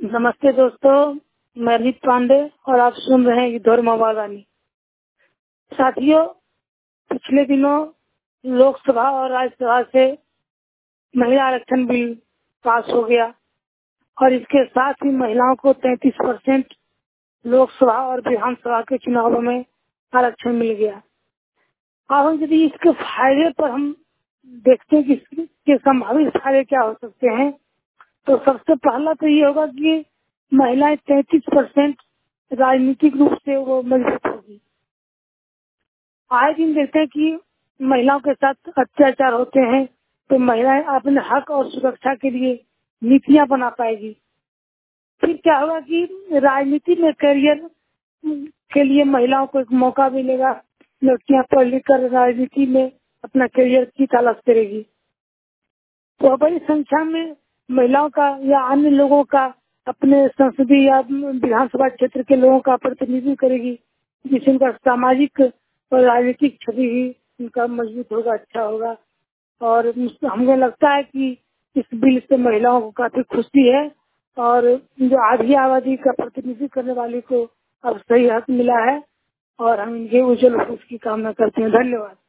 नमस्ते दोस्तों, मैं अमित पांडे और आप सुन रहे हैं इधर मवादानी। साथियों, पिछले दिनों लोकसभा और राज्यसभा से महिला आरक्षण बिल पास हो गया और इसके साथ ही महिलाओं को 33% लोकसभा और विधानसभा के चुनावों में आरक्षण मिल गया। अब हम यदि इसके फायदे पर हम देखते हैं कि इसके संभावित फायदे क्या हो सकते हैं, तो सबसे पहला तो ये होगा कि महिलाएं 33% राजनीतिक रूप से वो मजबूत होगी। आए दिन देखते हैं कि महिलाओं के साथ अत्याचार होते हैं, तो महिलाएं अपने हक और सुरक्षा के लिए नीतियां बना पाएगी। फिर क्या होगा कि राजनीति में करियर के लिए महिलाओं को एक मौका मिलेगा। लड़कियां पढ़ लिख कर राजनीति में अपना करियर की तलाश करेगी, तो बड़ी संख्या में महिलाओं का या अन्य लोगों का अपने संसदीय या विधानसभा क्षेत्र के लोगों का प्रतिनिधित्व करेगी, जिससे उनका सामाजिक और राजनीतिक छवि ही उनका मजबूत होगा, अच्छा होगा। और हमें लगता है कि इस बिल से महिलाओं को काफी खुशी है और जो आधी आबादी का प्रतिनिधित्व करने वाली को अब सही हक मिला है और हम इनके उज्जवल भविष्य की कामना करते हैं। धन्यवाद।